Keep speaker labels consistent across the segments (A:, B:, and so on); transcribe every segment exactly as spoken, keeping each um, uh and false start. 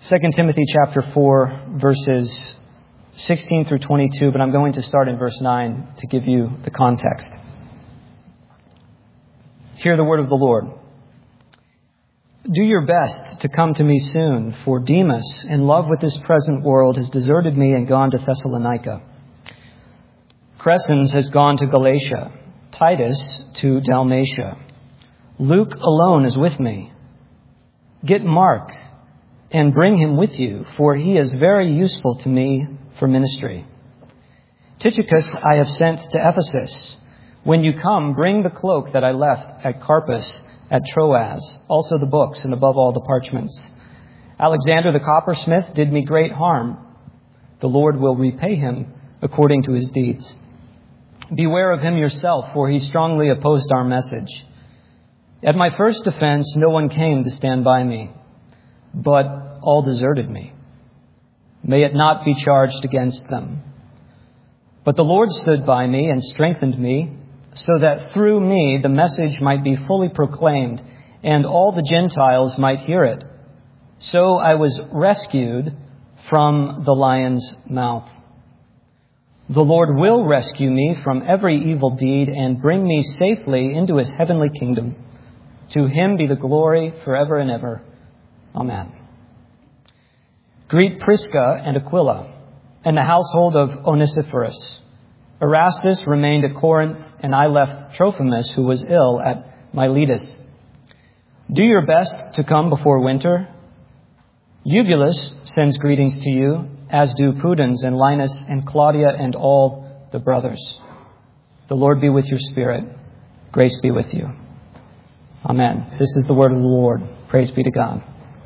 A: Second Timothy chapter four, verses sixteen through twenty-two, but I'm going to start in verse nine to give you the context. Hear the word of the Lord. Do your best to come to me soon, for Demas, in love with this present world, has deserted me and gone to Thessalonica. Crescens has gone to Galatia, Titus to Dalmatia. Luke alone is with me. Get Mark and bring him with you, for he is very useful to me for ministry. Tychicus I have sent to Ephesus. When you come, bring the cloak that I left at Carpus at Troas, also the books, and above all the parchments. Alexander the coppersmith did me great harm. The Lord will repay him according to his deeds. Beware of him yourself, for he strongly opposed our message. At my first defense, no one came to stand by me, but all deserted me. May it not be charged against them. But the Lord stood by me and strengthened me, so that through me the message might be fully proclaimed, and all the Gentiles might hear it. So I was rescued from the lion's mouth. The Lord will rescue me from every evil deed and bring me safely into his heavenly kingdom. To him be the glory forever and ever. Amen. Greet Prisca and Aquila and the household of Onesiphorus. Erastus remained at Corinth, and I left Trophimus, who was ill, at Miletus. Do your best to come before winter. Eubulus sends greetings to you, as do Pudens and Linus and Claudia and all the brothers. The Lord be with your spirit. Grace be with you. Amen. This is the word of the Lord. Praise be to God.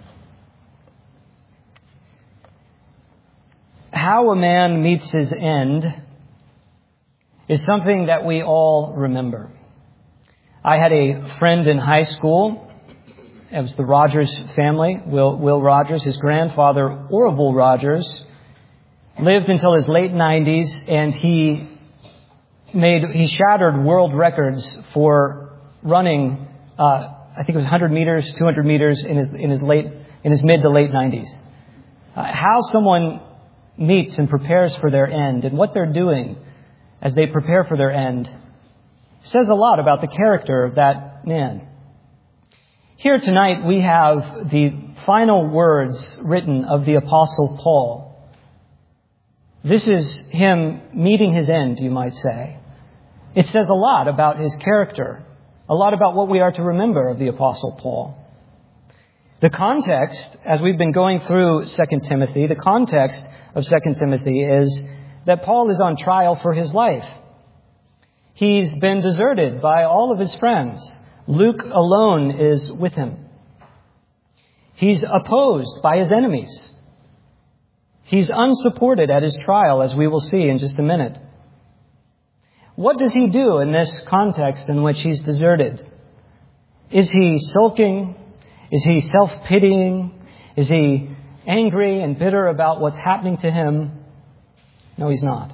A: How a man meets his end is something that we all remember. I had a friend in high school. It was the Rogers family, Will, Will Rogers. His grandfather, Orville Rogers, lived until his late nineties, and he made he shattered world records for running. Uh, I think it was one hundred meters, two hundred meters in his in his late in his mid to late nineties. Uh, how someone meets and prepares for their end, and what they're doing as they prepare for their end, says a lot about the character of that man. Here tonight we have the final words written of the Apostle Paul. This is him meeting his end, you might say. It says a lot about his character, a lot about what we are to remember of the Apostle Paul. The context, as we've been going through Second Timothy, the context of Second Timothy is that Paul is on trial for his life. He's been deserted by all of his friends. Luke alone is with him. He's opposed by his enemies. He's unsupported at his trial, as we will see in just a minute. What does he do in this context in which he's deserted? Is he sulking? Is he self-pitying? Is he angry and bitter about what's happening to him? No, he's not.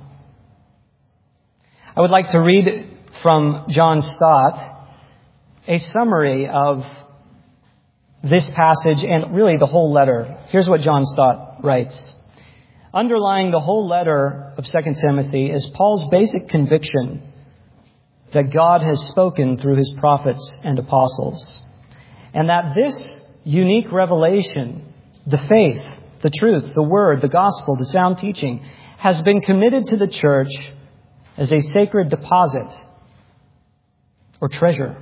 A: I would like to read from John Stott a summary of this passage and really the whole letter. Here's what John Stott writes. Underlying the whole letter of Second Timothy is Paul's basic conviction that God has spoken through his prophets and apostles, and that this unique revelation, the faith, the truth, the word, the gospel, the sound teaching, has been committed to the church as a sacred deposit or treasure.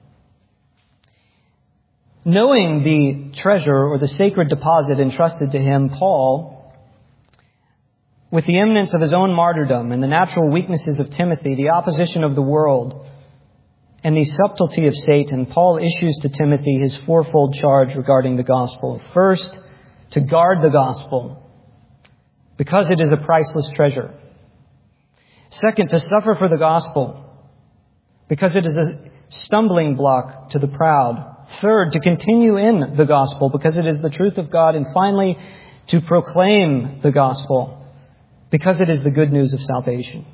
A: Knowing the treasure or the sacred deposit entrusted to him, Paul, with the imminence of his own martyrdom and the natural weaknesses of Timothy, the opposition of the world, and the subtlety of Satan, Paul issues to Timothy his fourfold charge regarding the gospel. First, to guard the gospel, because it is a priceless treasure. Second, to suffer for the gospel, because it is a stumbling block to the proud. Third, to continue in the gospel, because it is the truth of God. And finally, to proclaim the gospel, because it is the good news of salvation.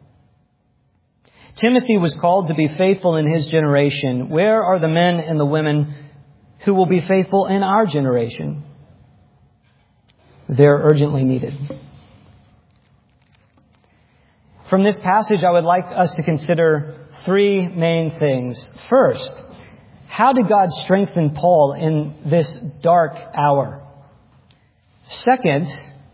A: Timothy was called to be faithful in his generation. Where are the men and the women who will be faithful in our generation? they're urgently needed. From this passage, I would like us to consider three main things. First, how did God strengthen Paul in this dark hour? Second,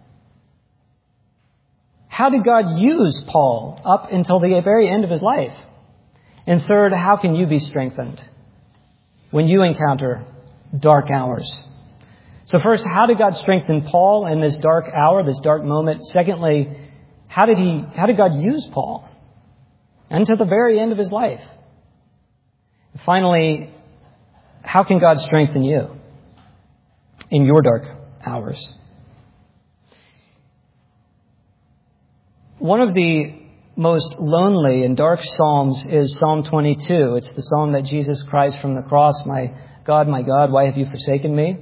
A: how did God use Paul up until the very end of his life? And third, how can you be strengthened when you encounter dark hours? So first, how did God strengthen Paul in this dark hour, this dark moment? Secondly, how did he, how did God use Paul until the very end of his life? And finally, how can God strengthen you in your dark hours? One of the most lonely and dark psalms is Psalm twenty-two. It's the psalm that Jesus cries from the cross, "My God, my God, why have you forsaken me?"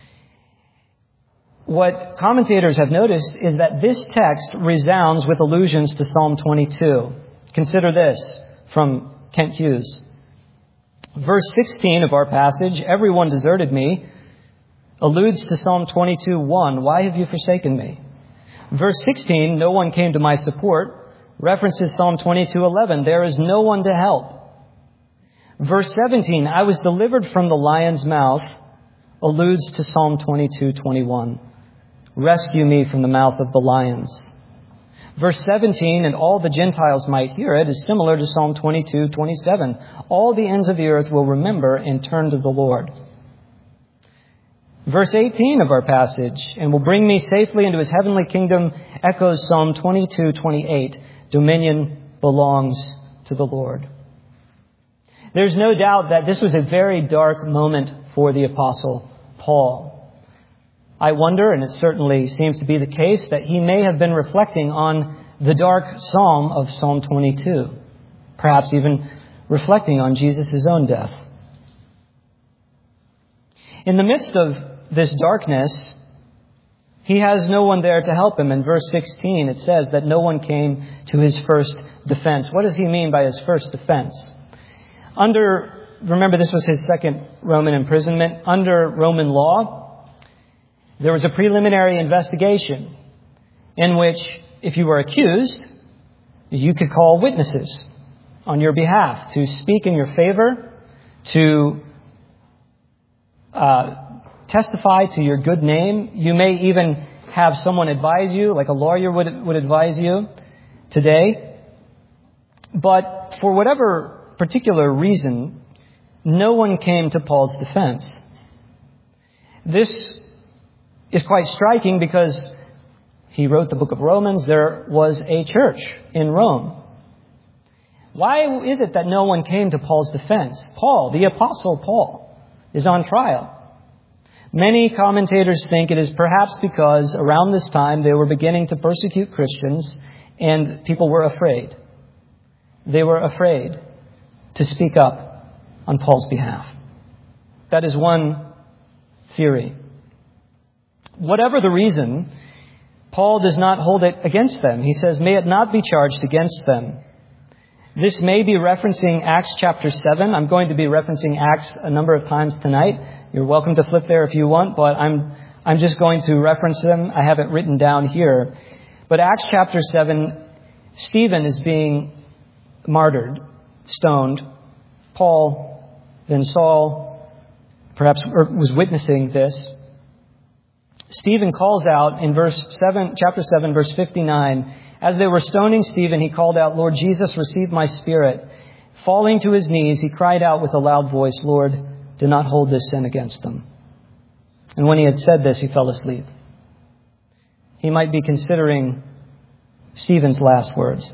A: What commentators have noticed is that this text resounds with allusions to Psalm twenty-two. Consider this from Kent Hughes. Verse sixteen of our passage, "Everyone deserted me," alludes to Psalm twenty-two one, "Why have you forsaken me?" Verse sixteen, "No one came to my support," references Psalm twenty-two eleven, "There is no one to help." Verse seventeen, "I was delivered from the lion's mouth," alludes to Psalm twenty-two twenty-one, "Rescue me from the mouth of the lions." Verse seventeen, "And all the Gentiles might hear it," is similar to Psalm twenty-two twenty-seven. "All the ends of the earth will remember and turn to the Lord." Verse eighteen of our passage, "And will bring me safely into his heavenly kingdom," echoes Psalm twenty-two twenty-eight. "Dominion belongs to the Lord." There's no doubt that this was a very dark moment for the Apostle Paul. I wonder, and it certainly seems to be the case, that he may have been reflecting on the dark psalm of Psalm twenty-two, perhaps even reflecting on Jesus' own death. In the midst of this darkness, he has no one there to help him. In verse sixteen, it says that no one came to his first defense. What does he mean by his first defense? Under, remember this was his second Roman imprisonment. Under Roman law, there was a preliminary investigation in which, if you were accused, you could call witnesses on your behalf to speak in your favor, to uh, testify to your good name. You may even have someone advise you, like a lawyer would, would advise you today. But for whatever particular reason, no one came to Paul's defense. This is quite striking because he wrote the book of Romans. There was a church in Rome. Why is it that no one came to Paul's defense? Paul, the Apostle Paul, is on trial. Many commentators think it is perhaps because around this time they were beginning to persecute Christians and people were afraid. They were afraid to speak up on Paul's behalf. That is one theory. Whatever the reason, Paul does not hold it against them. He says, "May it not be charged against them." This may be referencing Acts chapter seven. I'm going to be referencing Acts a number of times tonight. You're welcome to flip there if you want, but I'm I'm just going to reference them. I have it written down here. But Acts chapter seven, Stephen is being martyred, stoned. Paul, then Saul, perhaps was witnessing this. Stephen calls out in verse seven, chapter seven, verse fifty-nine, "As they were stoning Stephen, he called out, 'Lord Jesus, receive my spirit.' Falling to his knees, he cried out with a loud voice, 'Lord, do not hold this sin against them.' And when he had said this, he fell asleep." He might be considering Stephen's last words.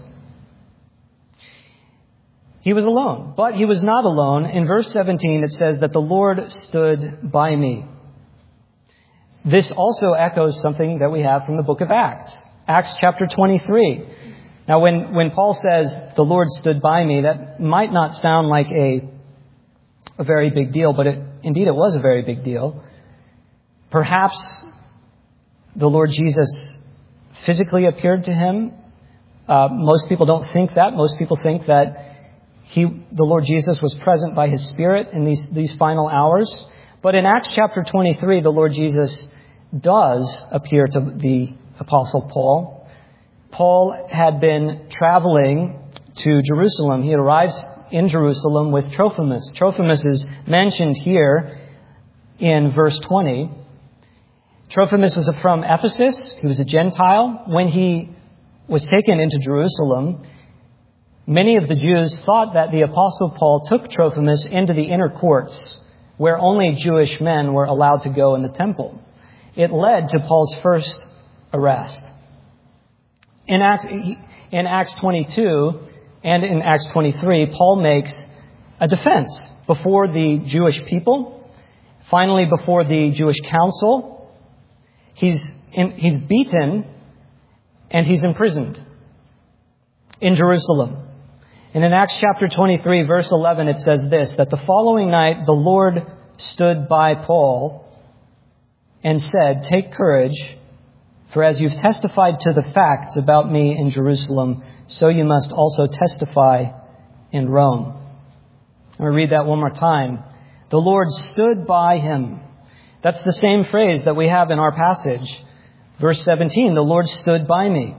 A: He was alone, but he was not alone. In verse seventeen, it says that the Lord stood by me. This also echoes something that we have from the book of Acts. Acts chapter twenty-three. Now, when, when Paul says, "The Lord stood by me," that might not sound like a, a very big deal, but it, indeed it was a very big deal. Perhaps the Lord Jesus physically appeared to him. Uh, most people don't think that. Most people think that he, the Lord Jesus was present by his Spirit in these, these final hours. But in Acts chapter twenty-three, the Lord Jesus does appear to the Apostle Paul. Paul had been traveling to Jerusalem. He arrives in Jerusalem with Trophimus. Trophimus is mentioned here in verse twenty. Trophimus was from Ephesus. He was a Gentile. When he was taken into Jerusalem, many of the Jews thought that the Apostle Paul took Trophimus into the inner courts, where only Jewish men were allowed to go in the temple. It led to Paul's first arrest. In Acts, in Acts twenty-two and in Acts twenty-three, Paul makes a defense before the Jewish people, finally before the Jewish council. He's in, he's beaten and he's imprisoned in Jerusalem. And in Acts chapter twenty-three, verse eleven, it says this, that the following night the Lord stood by Paul and said, "Take courage, for as you've testified to the facts about me in Jerusalem, so you must also testify in Rome." I'm going to read that one more time. The Lord stood by him. That's the same phrase that we have in our passage. Verse seventeen, the Lord stood by me.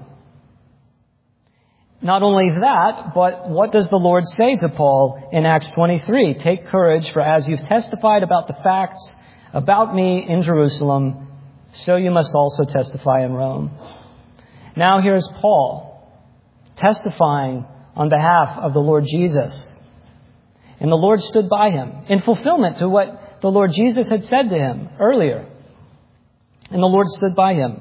A: Not only that, but what does the Lord say to Paul in Acts twenty-three? Take courage, for as you've testified about the facts about me in Jerusalem, so you must also testify in Rome. Now here's Paul testifying on behalf of the Lord Jesus. And the Lord stood by him in fulfillment to what the Lord Jesus had said to him earlier. And the Lord stood by him.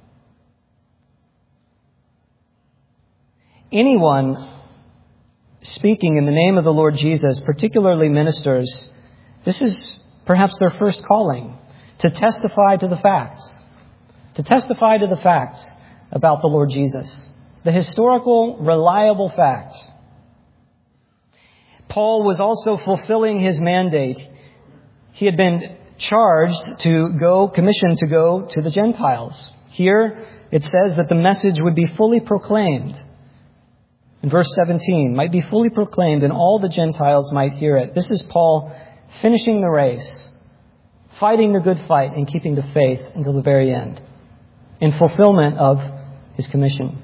A: Anyone speaking in the name of the Lord Jesus, particularly ministers, this is perhaps their first calling, to testify to the facts, to testify to the facts about the Lord Jesus, the historical, reliable facts. Paul was also fulfilling his mandate. He had been charged to go, commissioned to go to the Gentiles. Here it says that the message would be fully proclaimed. In verse seventeen, might be fully proclaimed and all the Gentiles might hear it. This is Paul finishing the race, fighting the good fight and keeping the faith until the very end, in fulfillment of his commission.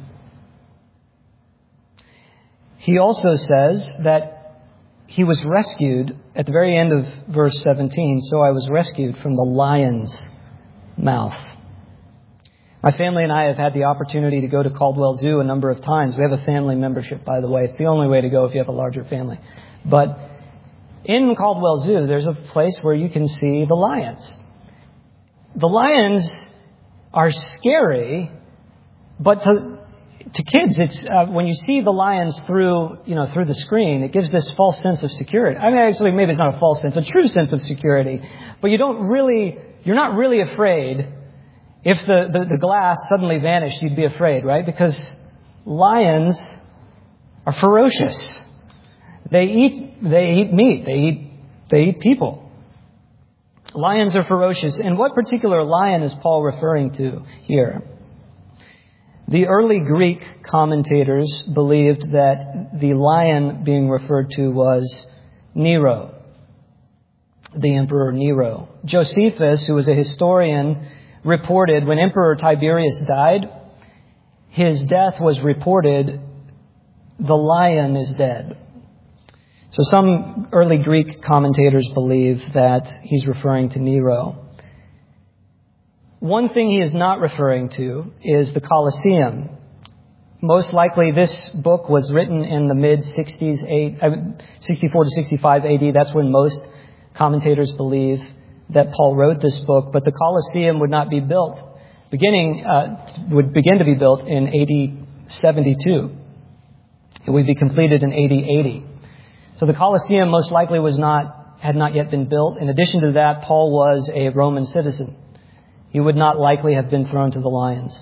A: He also says that he was rescued at the very end of verse seventeen. So I was rescued from the lion's mouth. My family and I have had the opportunity to go to Caldwell Zoo a number of times. We have a family membership, by the way. It's the only way to go if you have a larger family. But in Caldwell Zoo, there's a place where you can see the lions. The lions are scary, but to, to kids, it's uh, when you see the lions through, you know, through the screen, it gives this false sense of security. I mean, actually, maybe it's not a false sense, a true sense of security. But you don't really, you're not really afraid. If the, the, the glass suddenly vanished, you'd be afraid, right? Because lions are ferocious. They eat, they eat meat. They eat, they eat people. Lions are ferocious. And what particular lion is Paul referring to here? The early Greek commentators believed that the lion being referred to was Nero, the Emperor Nero. Josephus, who was a historian, reported when Emperor Tiberius died, his death was reported, the lion is dead. So some early Greek commentators believe that he's referring to Nero. One thing he is not referring to is the Colosseum. Most likely this book was written in the mid-sixties, sixty-four to sixty-five A D. That's when most commentators believe that Paul wrote this book. But the Colosseum would not be built, beginning, uh, would begin to be built in A D seventy-two. It would be completed in A D eighty. So the Colosseum most likely was not, had not yet been built. In addition to that, Paul was a Roman citizen. He would not likely have been thrown to the lions.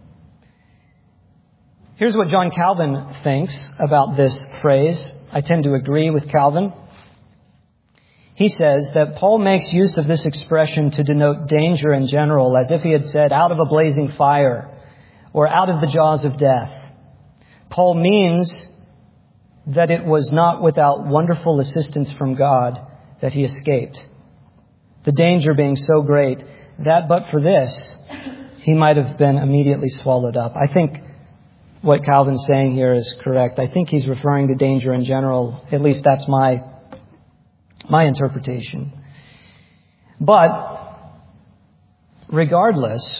A: Here's what John Calvin thinks about this phrase. I tend to agree with Calvin. He says that Paul makes use of this expression to denote danger in general, as if he had said, out of a blazing fire or out of the jaws of death. Paul means that it was not without wonderful assistance from God that he escaped. The danger being so great that but for this, he might have been immediately swallowed up. I think what Calvin's saying here is correct. I think he's referring to danger in general. At least that's my, my interpretation. But regardless,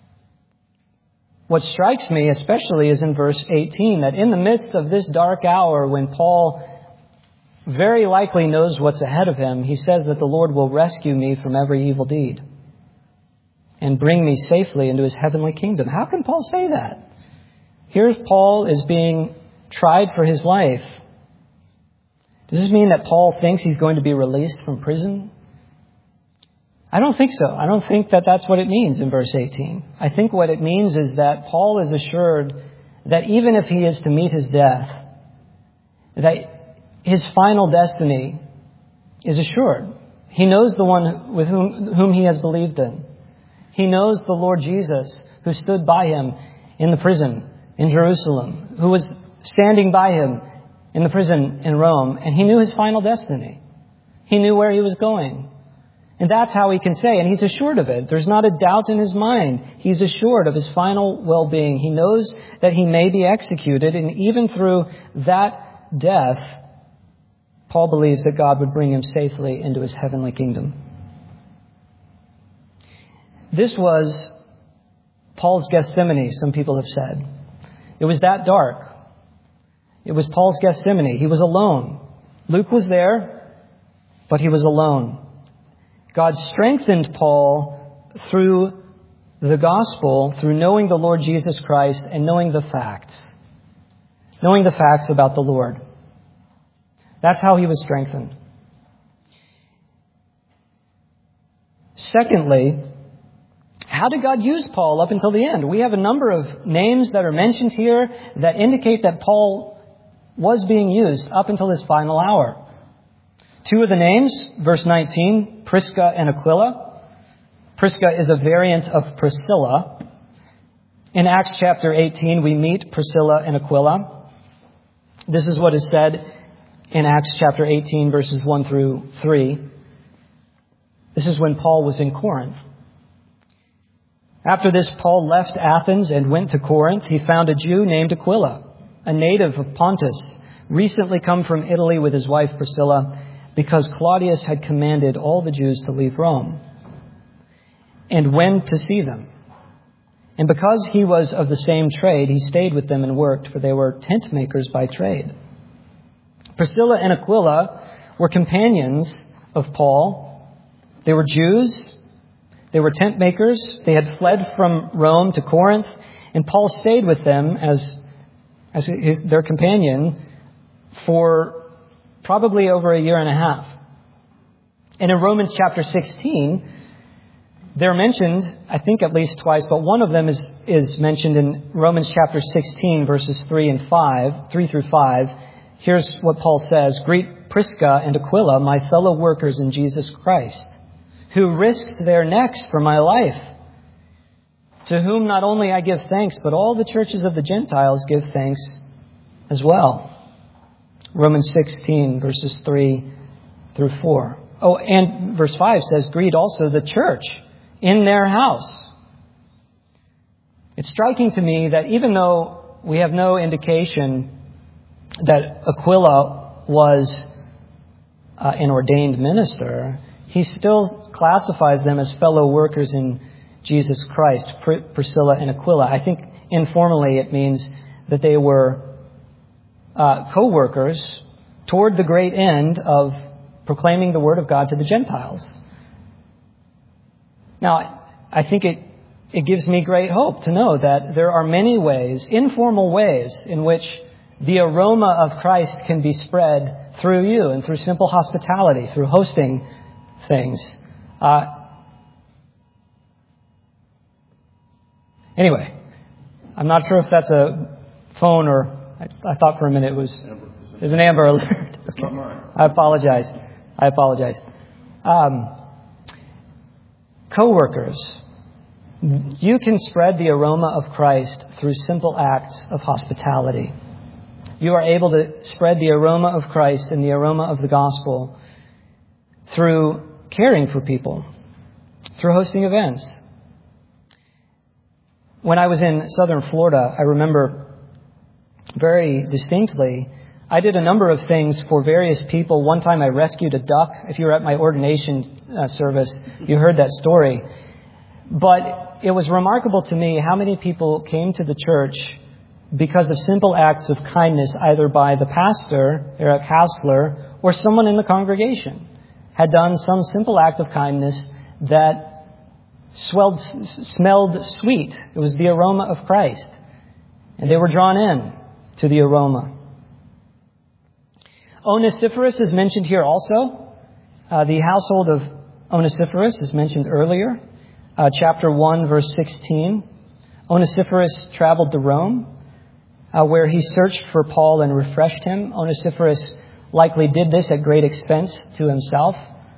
A: what strikes me especially is in verse eighteen, that in the midst of this dark hour when Paul very likely knows what's ahead of him, he says that the Lord will rescue me from every evil deed and bring me safely into his heavenly kingdom. How can Paul say that? Here Paul is being tried for his life. Does this mean that Paul thinks he's going to be released from prison? I don't think so. I don't think that that's what it means in verse eighteen. I think what it means is that Paul is assured that even if he is to meet his death, that his final destiny is assured. He knows the one with whom, whom he has believed in. He knows the Lord Jesus who stood by him in the prison in Jerusalem, who was standing by him in the prison in Rome, and he knew his final destiny. He knew where he was going. And that's how he can say, and he's assured of it. There's not a doubt in his mind. He's assured of his final well-being. He knows that he may be executed, and even through that death, Paul believes that God would bring him safely into his heavenly kingdom. This was Paul's Gethsemane, some people have said. It was that dark. It was Paul's Gethsemane. He was alone. Luke was there, but he was alone. God strengthened Paul through the gospel, through knowing the Lord Jesus Christ and knowing the facts. Knowing the facts about the Lord. That's how he was strengthened. Secondly, how did God use Paul up until the end? We have a number of names that are mentioned here that indicate that Paul was being used up until his final hour. Two of the names, verse nineteen, Prisca and Aquila. Prisca is a variant of Priscilla. In Acts chapter eighteen, we meet Priscilla and Aquila. This is what is said in Acts chapter eighteen, verses one through three. This is when Paul was in Corinth. After this, Paul left Athens and went to Corinth. He found a Jew named Aquila, a native of Pontus, recently come from Italy with his wife Priscilla, because Claudius had commanded all the Jews to leave Rome, and went to see them. And because he was of the same trade, he stayed with them and worked, for they were tent makers by trade. Priscilla and Aquila were companions of Paul. They were Jews. They were tent makers. They had fled from Rome to Corinth, and Paul stayed with them as, as his, their companion for probably over a year and a half. And in Romans chapter sixteen, they're mentioned, I think at least twice, but one of them is, is mentioned in Romans chapter sixteen, verses three and five, three through five. Here's what Paul says: "Greet Prisca and Aquila, my fellow workers in Jesus Christ, who risked their necks for my life, to whom not only I give thanks, but all the churches of the Gentiles give thanks as well." Romans sixteen, verses three through four. Oh, and verse five says, "Greet also the church in their house." It's striking to me that even though we have no indication that Aquila was uh, an ordained minister, he still classifies them as fellow workers in Jesus Christ, Pr- Priscilla and Aquila. I think informally it means that they were uh, co-workers toward the great end of proclaiming the word of God to the Gentiles. Now, I think it, it gives me great hope to know that there are many ways, informal ways, in which the aroma of Christ can be spread through you and through simple hospitality, through hosting things. Uh, anyway, I'm not sure if that's a phone or I, I thought for a minute it was there's an Amber Alert. Okay. I apologize. I apologize. Um, co-workers, you can spread the aroma of Christ through simple acts of hospitality. You are able to spread the aroma of Christ and the aroma of the gospel through caring for people, through hosting events. When I was in southern Florida, I remember very distinctly, I did a number of things for various people. One time I rescued a duck. If you were at my ordination uh, service, you heard that story. But it was remarkable to me how many people came to the church because of simple acts of kindness, either by the pastor, Eric Hausler, or someone in the congregation had done some simple act of kindness that swelled, smelled sweet. It was the aroma of Christ. And they were drawn in to the aroma. Onesiphorus is mentioned here also. Uh, the household of Onesiphorus is mentioned earlier. Uh, chapter one, verse sixteen. Onesiphorus traveled to Rome, uh, where he searched for Paul and refreshed him. Onesiphorus likely did this at great expense to himself.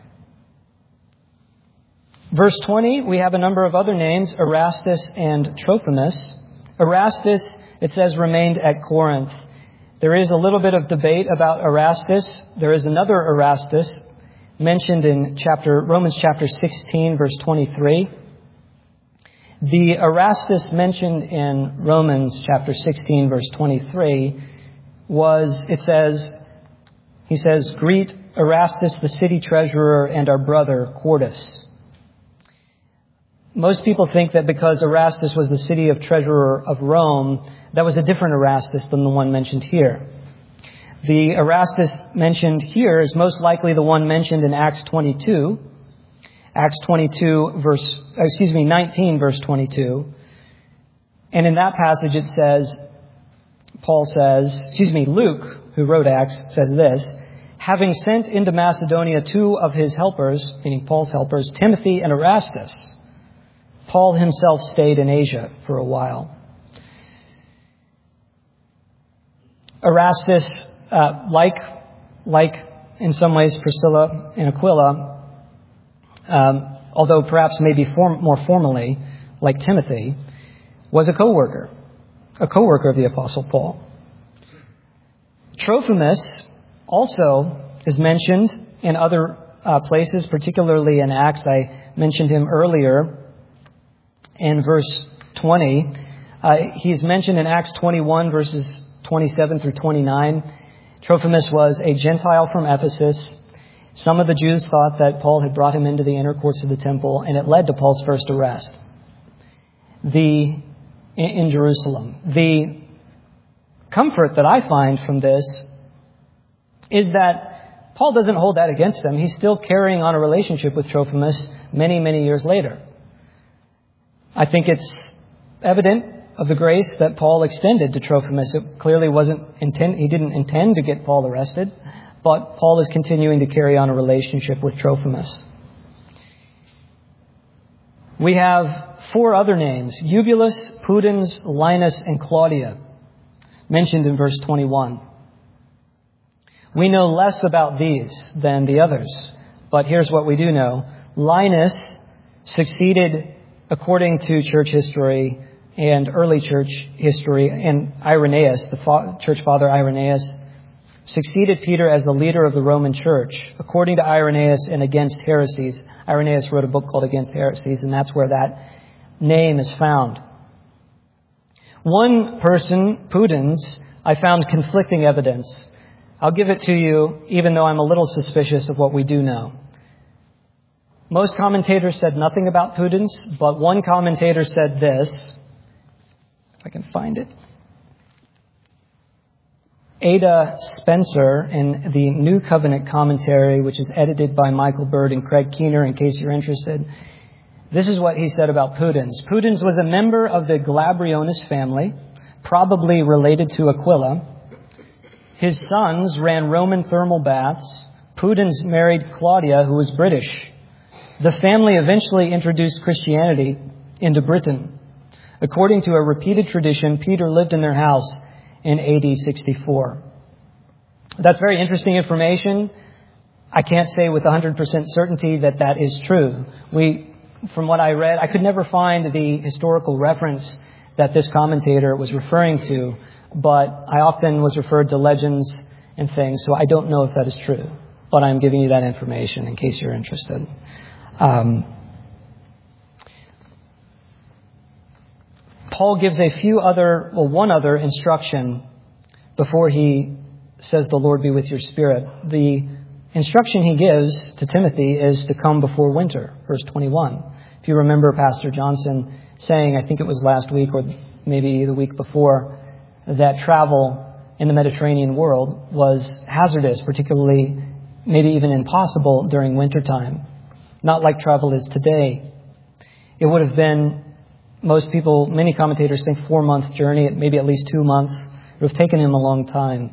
A: Verse twenty, we have a number of other names, Erastus and Trophimus. Erastus, it says, remained at Corinth. There is a little bit of debate about Erastus. There is another Erastus mentioned in chapter Romans chapter sixteen, verse twenty-three. The Erastus mentioned in Romans chapter sixteen, verse twenty-three was, it says, he says, greet Erastus, the city treasurer, and our brother Quartus. Most people think that because Erastus was the city of treasurer of Rome, that was a different Erastus than the one mentioned here. The Erastus mentioned here is most likely the one mentioned in Acts twenty-two. Acts twenty-two, verse, excuse me, nineteen, verse twenty-two. And in that passage it says, Paul says, excuse me, Luke, who wrote Acts, says this, having sent into Macedonia two of his helpers, meaning Paul's helpers, Timothy and Erastus, Paul himself stayed in Asia for a while. Erastus, uh, like, like in some ways Priscilla and Aquila, um, although perhaps maybe form, more formally, like Timothy, was a co-worker, a co-worker of the Apostle Paul. Trophimus also is mentioned in other uh, places, particularly in Acts. I mentioned him earlier in verse twenty. Uh, he's mentioned in Acts twenty-one, verses twenty-seven through twenty-nine. Trophimus was a Gentile from Ephesus. Some of the Jews thought that Paul had brought him into the inner courts of the temple, and it led to Paul's first arrest the in, in Jerusalem. The comfort that I find from this is that Paul doesn't hold that against him. He's still carrying on a relationship with Trophimus many, many years later. I think it's evident of the grace that Paul extended to Trophimus. It clearly wasn't intend, he didn't intend to get Paul arrested, but Paul is continuing to carry on a relationship with Trophimus. We have four other names, Eubulus, Pudens, Linus, and Claudia, mentioned in verse twenty-one. We know less about these than the others, but here's what we do know. Linus succeeded, according to church history and early church history, and Irenaeus, the fa- church father Irenaeus, succeeded Peter as the leader of the Roman church, according to Irenaeus and Against Heresies. Irenaeus wrote a book called Against Heresies, and that's where that name is found. One person, Pudens, I found conflicting evidence. I'll give it to you, even though I'm a little suspicious of what we do know. Most commentators said nothing about Pudens, but one commentator said this, if I can find it. Ada Spencer, in the New Covenant Commentary, which is edited by Michael Bird and Craig Keener, in case you're interested, this is what he said about Pudens. Pudens was a member of the Glabrionis family, probably related to Aquila. His sons ran Roman thermal baths. Pudens married Claudia, who was British. The family eventually introduced Christianity into Britain. According to a repeated tradition, Peter lived in their house in A D sixty-four. That's very interesting information. I can't say with one hundred percent certainty that that is true. We, from what I read, I could never find the historical reference that this commentator was referring to, but I often was referred to legends and things, so I don't know if that is true. But I'm giving you that information in case you're interested. Um, Paul gives a few other, well, one other instruction before he says, the Lord be with your spirit. The instruction he gives to Timothy is to come before winter, verse twenty-one. If you remember Pastor Johnson saying, I think it was last week or maybe the week before, that travel in the Mediterranean world was hazardous, particularly maybe even impossible during wintertime. Not like travel is today. It would have been, most people, many commentators think four-month journey, maybe at least two months. It would have taken him a long time.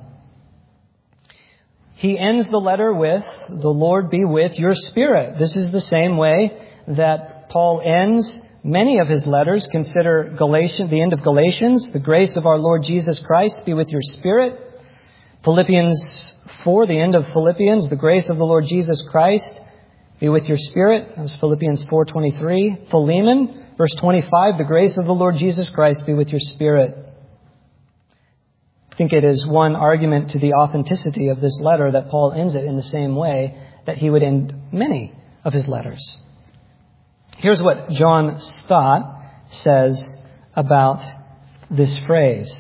A: He ends the letter with, the Lord be with your spirit. This is the same way that Paul ends many of his letters. Consider Galatians, the end of Galatians. The grace of our Lord Jesus Christ be with your spirit. Philippians four, the end of Philippians. The grace of the Lord Jesus Christ be with your spirit. That was Philippians four twenty-three. Philemon, verse twenty-five. The grace of the Lord Jesus Christ be with your spirit. I think it is one argument to the authenticity of this letter that Paul ends it in the same way that he would end many of his letters. Here's what John Stott says about this phrase.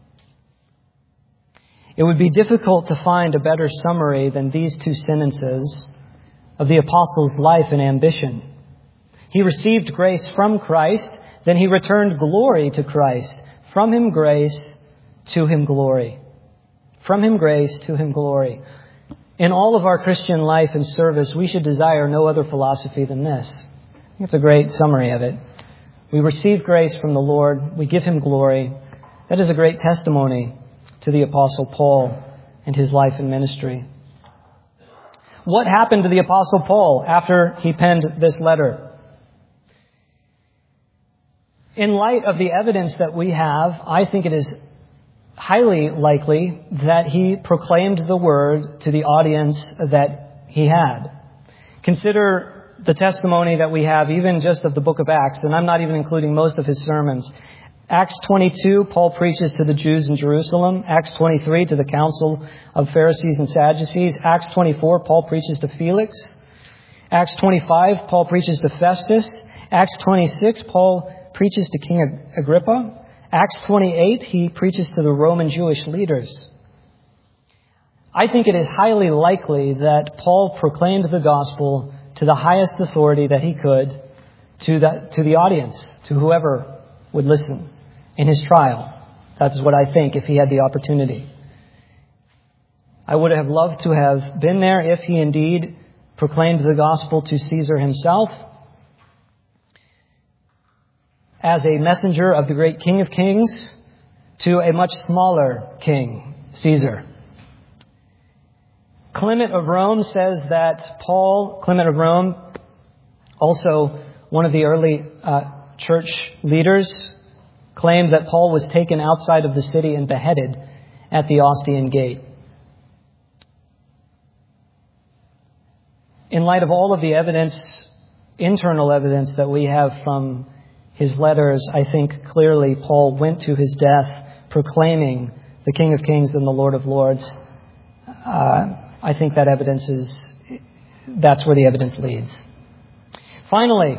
A: It would be difficult to find a better summary than these two sentences of the apostle's life and ambition. He received grace from Christ, then he returned glory to Christ. From him grace, to him glory. From him grace, to him glory. In all of our Christian life and service, we should desire no other philosophy than this. I think it's a great summary of it. We receive grace from the Lord. We give him glory. That is a great testimony to the Apostle Paul and his life and ministry. What happened to the Apostle Paul after he penned this letter? In light of the evidence that we have, I think it is highly likely that he proclaimed the word to the audience that he had. Consider the testimony that we have even just of the book of Acts, and I'm not even including most of his sermons. Acts twenty-two, Paul preaches to the Jews in Jerusalem. Acts twenty-three, to the council of Pharisees and Sadducees. Acts twenty-four, Paul preaches to Felix. Acts twenty-five, Paul preaches to Festus. Acts twenty-six, Paul preaches to King Agrippa. Acts twenty-eight, he preaches to the Roman Jewish leaders. I think it is highly likely that Paul proclaimed the gospel to the highest authority that he could to the, to the audience, to whoever would listen in his trial. That's what I think if he had the opportunity. I would have loved to have been there if he indeed proclaimed the gospel to Caesar himself, as a messenger of the great King of Kings to a much smaller king, Caesar. Clement of Rome says that Paul, Clement of Rome, also one of the early uh, church leaders, claimed that Paul was taken outside of the city and beheaded at the Ostian Gate. In light of all of the evidence, internal evidence that we have from his letters, I think clearly Paul went to his death proclaiming the King of Kings and the Lord of Lords. Uh, I think that evidence is, that's where the evidence leads. Finally,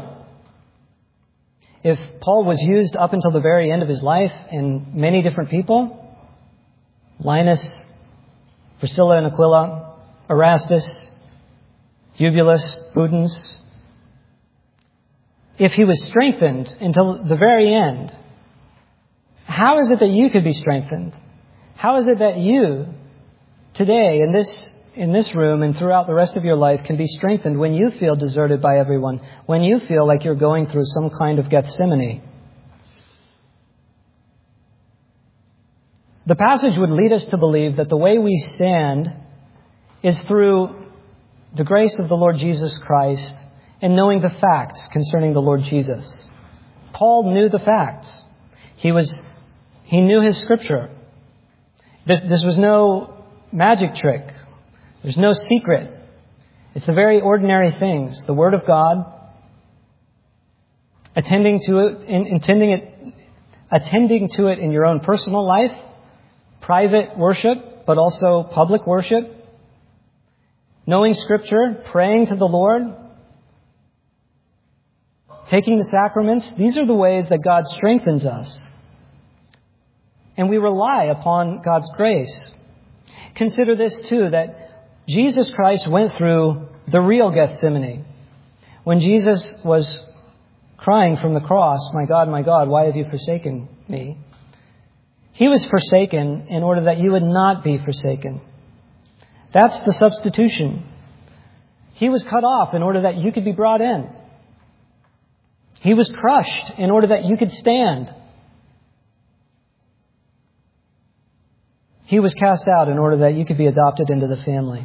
A: if Paul was used up until the very end of his life in many different people, Linus, Priscilla and Aquila, Erastus, Eubulus, Pudens, if he was strengthened until the very end, how is it that you could be strengthened? How is it that you, today, in this in this room and throughout the rest of your life, can be strengthened when you feel deserted by everyone, when you feel like you're going through some kind of Gethsemane? The passage would lead us to believe that the way we stand is through the grace of the Lord Jesus Christ and knowing the facts concerning the Lord Jesus. Paul knew the facts. He was, he knew his scripture. This, this was no magic trick. There's no secret. It's the very ordinary things. The Word of God, attending to it, in, intending it, attending to it in your own personal life, private worship, but also public worship, knowing Scripture, praying to the Lord, taking the sacraments. These are the ways that God strengthens us And we rely upon God's grace. Consider this too, that Jesus Christ went through the real Gethsemane. When Jesus was crying from the cross, "My God, my God, why have you forsaken me?" He was forsaken in order that you would not be forsaken. That's the substitution. He was cut off in order that you could be brought in. He was crushed in order that you could stand. He was cast out in order that you could be adopted into the family.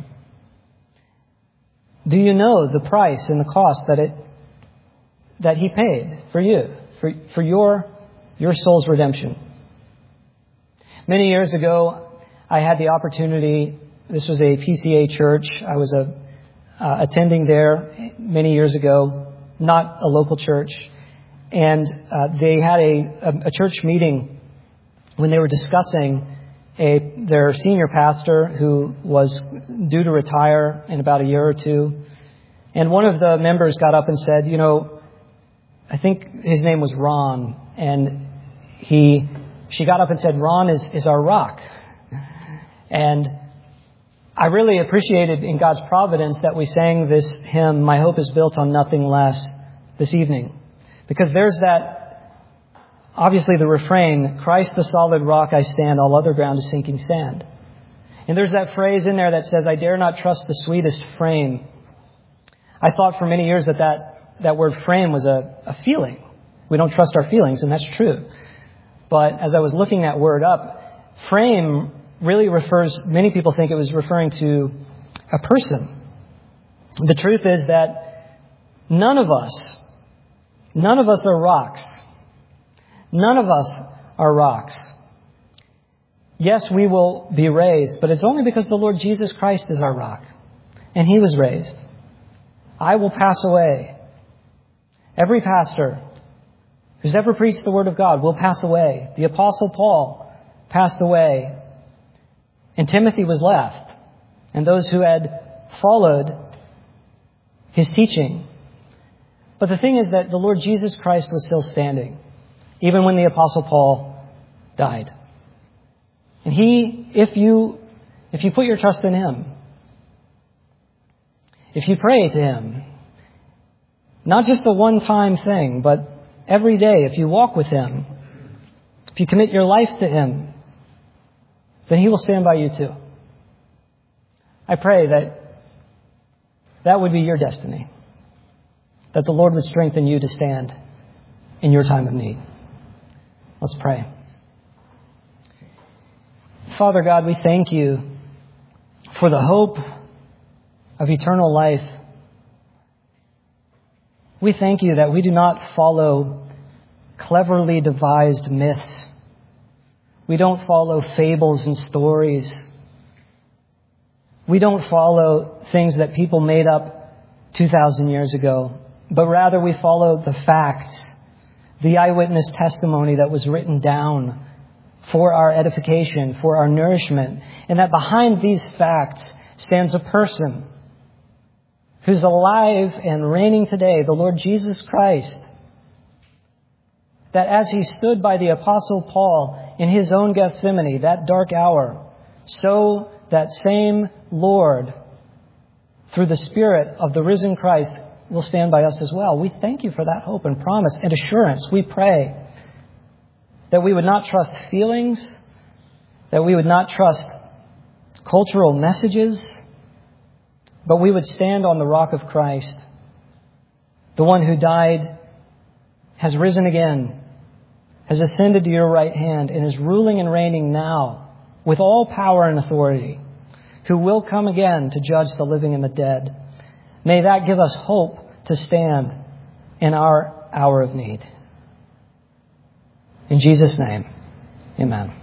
A: Do you know the price and the cost that it that He paid for you, for, for your, your soul's redemption? Many years ago, I had the opportunity, this was a P C A church, I was a, uh, attending there many years ago, not a local church, and uh, they had a, a, a church meeting when they were discussing A, their senior pastor who was due to retire in about a year or two. And one of the members got up and said, you know, I think his name was Ron. And he, she got up and said, "Ron is, is our rock." And I really appreciated in God's providence that we sang this hymn, "My Hope is Built on Nothing Less," this evening. Because there's that, obviously the refrain, "Christ the solid rock I stand, all other ground is sinking sand." And there's that phrase in there that says, "I dare not trust the sweetest frame." I thought for many years that that, that word frame was a, a feeling. We don't trust our feelings, and that's true. But as I was looking that word up, frame really refers, many people think it was referring to a person. The truth is that none of us, none of us are rocks. None of us are rocks. Yes, we will be raised, but it's only because the Lord Jesus Christ is our rock. And He was raised. I will pass away. Every pastor who's ever preached the Word of God will pass away. The Apostle Paul passed away. And Timothy was left. And those who had followed his teaching. But the thing is that the Lord Jesus Christ was still standing, even when the Apostle Paul died. And he, if you, if you put your trust in Him, if you pray to Him, not just a one-time thing, but every day, if you walk with Him, if you commit your life to Him, then He will stand by you too. I pray that that would be your destiny, that the Lord would strengthen you to stand in your time of need. Let's pray. Father God, we thank You for the hope of eternal life. We thank You that we do not follow cleverly devised myths. We don't follow fables and stories. We don't follow things that people made up two thousand years ago, but rather we follow the facts, the eyewitness testimony that was written down for our edification, for our nourishment, and that behind these facts stands a person who's alive and reigning today, the Lord Jesus Christ. That as He stood by the Apostle Paul in his own Gethsemane, that dark hour, so that same Lord, through the Spirit of the risen Christ, will stand by us as well. We thank You for that hope and promise and assurance. We pray that we would not trust feelings, that we would not trust cultural messages, but we would stand on the rock of Christ, the one who died, has risen again, has ascended to Your right hand, and is ruling and reigning now with all power and authority, who will come again to judge the living and the dead. May that give us hope to stand in our hour of need. In Jesus' name, amen.